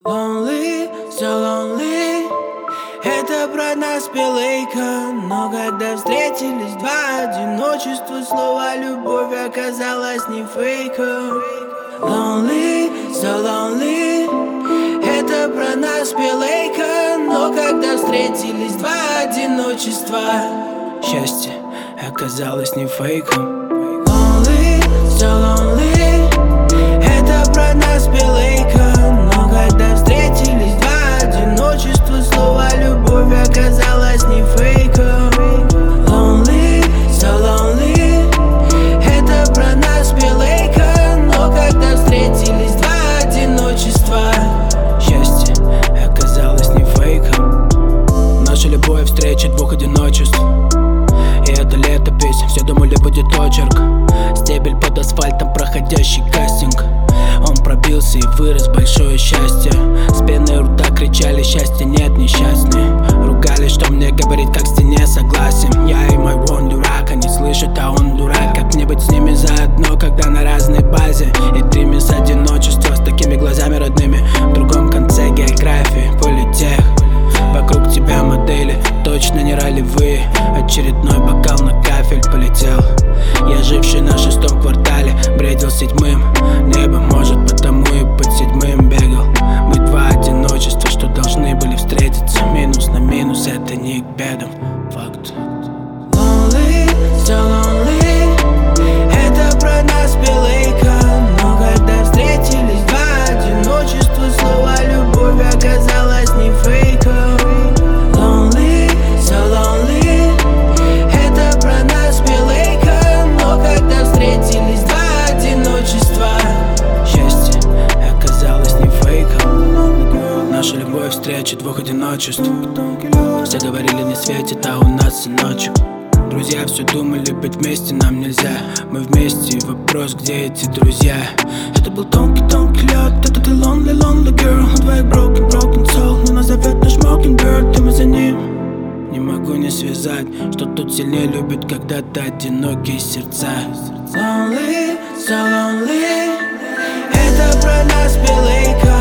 Lonely, so lonely. Это про нас пелейка. Но когда встретились два, одиночество, слово любовь оказалось не фейком. Lonely, so lonely. Это про нас пелейка. Но когда встретились два, одиночество, счастье оказалось не фейком. Lonely, so lonely. Это про нас пелейка. Но когда встретились два, одиночество, слово любовь оказалось не фейком. Lonely, so lonely. Это про нас пелейка. Но когда встретились два, одиночество, счастье оказалось не фейком. Наша любовь — встреча двух одиночеств. И это летопись, все думали, будет очерк. Стебель под асфальтом, проходящий кастинг. Он пробился и вырос, большое счастье. С пеной у рта кричали: счастья нет, несчастный. Ругались, что мне говорит, как в стене, согласен. Я и мой вон дурак, они слышат, а он дурак. Как мне быть с ними заодно, когда на разной базе? И тримис одиночество с такими глазами родными. В другом конце географии, политех. Вокруг тебя модели, точно не ролевые. Очередной бокал на кафель полетел. Я, живший на 6-м квартале, бредил седьмым небом. Может, потому и под седьмым бегал. Мы два одиночества, что должны были встретиться. Минус на минус — это не к бедам. Факт. Lonely, so lonely. Это про нас пелейка. Но когда встретились два, одиночество, слово любовь оказалось не фейком. Lonely, so lonely. Это про нас пелейка. Но когда встретились два, одиночество, счастье оказалось не фейком. Наша любовь — встреча двух одиночеств. Все говорили, не светит, а у нас сыночек. Друзья все думали, быть вместе нам нельзя. Мы вместе, и вопрос, где эти друзья? Это был тонкий-тонкий лед, это ты lonely, lonely girl. У двоих broken soul, но нас зовет наш mockingbird, и мы за ним. Не могу не связать, что тут сильнее любят когда-то одинокие сердца. Lonely, so lonely. Это про нас пелейка.